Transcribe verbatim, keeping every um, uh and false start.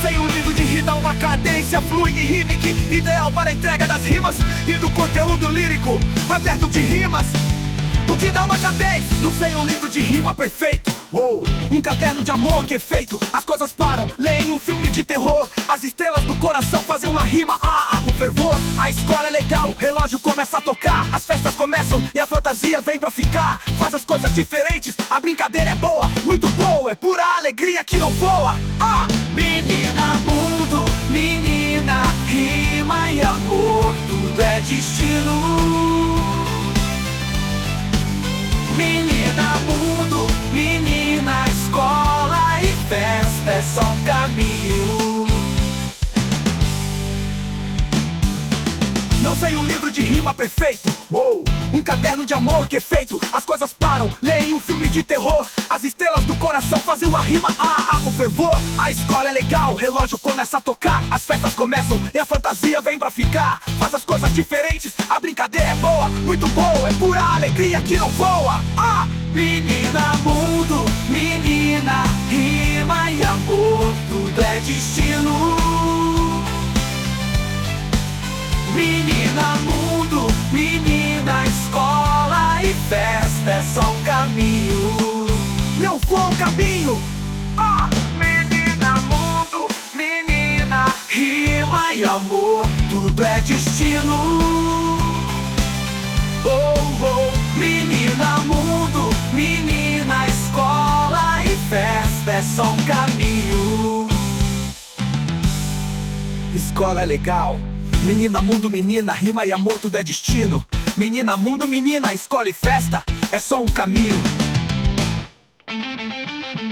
sei um livro de rima, uma cadência flui e rimic, ideal para a entrega das rimas e do conteúdo lírico, aberto de rimas. O que dá uma cadência? Não sei um livro de rima perfeito. Uou, um caderno de amor que é feito. As coisas param, leem um filme de terror. As estrelas do coração fazem uma rima. Ah, ah, com fervor. A escola é legal, o relógio começa a tocar. As festas começam e a fantasia vem pra ficar. Faz as coisas diferentes, a brincadeira é boa, muito boa, é pura alegria que não voa. Ah, menina, mundo, menina, rima e amor, tudo é destino. Menina, mundo, menina, escola e festa é só um caminho. Não sei um livro de rima perfeito. Uou, um caderno de amor que é feito. As coisas param, leem um filme de terror. As estrelas do coração fazem uma rima. Ah, ah, com fervor. A escola é legal, o relógio começa a tocar. As festas começam e a fantasia vem pra ficar. Faz as coisas diferentes, a brincadeira é boa, muito boa, é pura alegria que não voa. Ah, menina, mundo, menina, rima e amor, tudo é destino. Menina, mundo, menina, escola e festa é só um caminho. Não for um caminho. Ah, menina, mundo, menina, rima e amor, tudo é destino. Oh, oh, menina, mundo, menina, escola e festa é só um caminho. Escola é legal. Menina, mundo, menina, rima e amor, tudo é destino. Menina, mundo, menina, escola e festa é só um caminho.